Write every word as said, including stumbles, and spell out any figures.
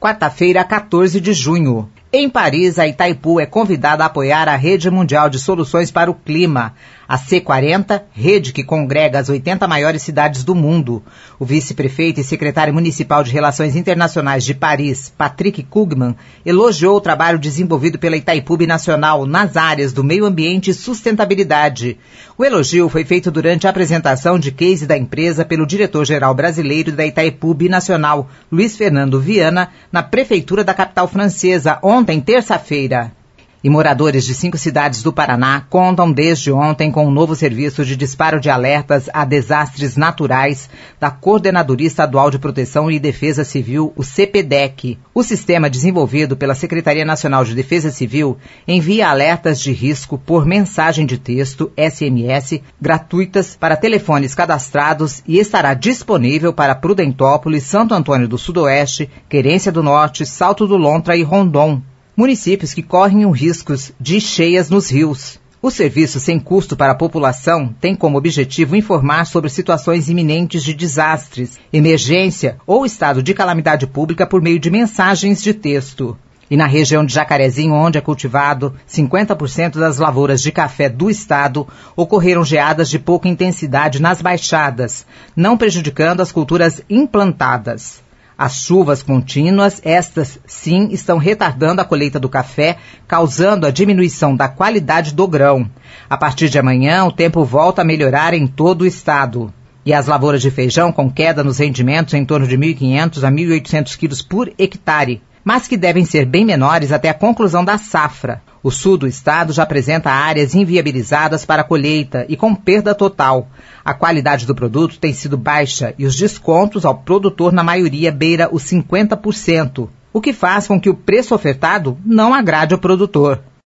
quarta-feira, quatorze de junho. Em Paris, a Itaipu é convidada a apoiar a Rede Mundial de Soluções para o Clima, a C quarenta, rede que congrega as oitenta maiores cidades do mundo. O vice-prefeito e secretário municipal de Relações Internacionais de Paris, Patrick Kugman, elogiou o trabalho desenvolvido pela Itaipu Binacional nas áreas do meio ambiente e sustentabilidade. O elogio foi feito durante a apresentação de case da empresa pelo diretor-geral brasileiro da Itaipu Binacional, Luiz Fernando Viana, na prefeitura da capital francesa, ontem, terça-feira. E moradores de cinco cidades do Paraná contam desde ontem com um novo serviço de disparo de alertas a desastres naturais da Coordenadoria Estadual de Proteção e Defesa Civil, o CEPEDEC. O sistema desenvolvido pela Secretaria Nacional de Defesa Civil envia alertas de risco por mensagem de texto, S M S, gratuitas para telefones cadastrados e estará disponível para Prudentópolis, Santo Antônio do Sudoeste, Querência do Norte, Salto do Lontra e Rondon, municípios que correm os riscos de cheias nos rios. O serviço sem custo para a população tem como objetivo informar sobre situações iminentes de desastres, emergência ou estado de calamidade pública por meio de mensagens de texto. E na região de Jacarezinho, onde é cultivado cinquenta por cento das lavouras de café do estado, ocorreram geadas de pouca intensidade nas baixadas, não prejudicando as culturas implantadas. As chuvas contínuas, estas sim, estão retardando a colheita do café, causando a diminuição da qualidade do grão. A partir de amanhã, o tempo volta a melhorar em todo o estado. E as lavouras de feijão com queda nos rendimentos em torno de mil e quinhentos a mil e oitocentos quilos por hectare, mas que devem ser bem menores até a conclusão da safra. O sul do estado já apresenta áreas inviabilizadas para a colheita e com perda total. A qualidade do produto tem sido baixa e os descontos ao produtor na maioria beira os cinquenta por cento, o que faz com que o preço ofertado não agrade o produtor.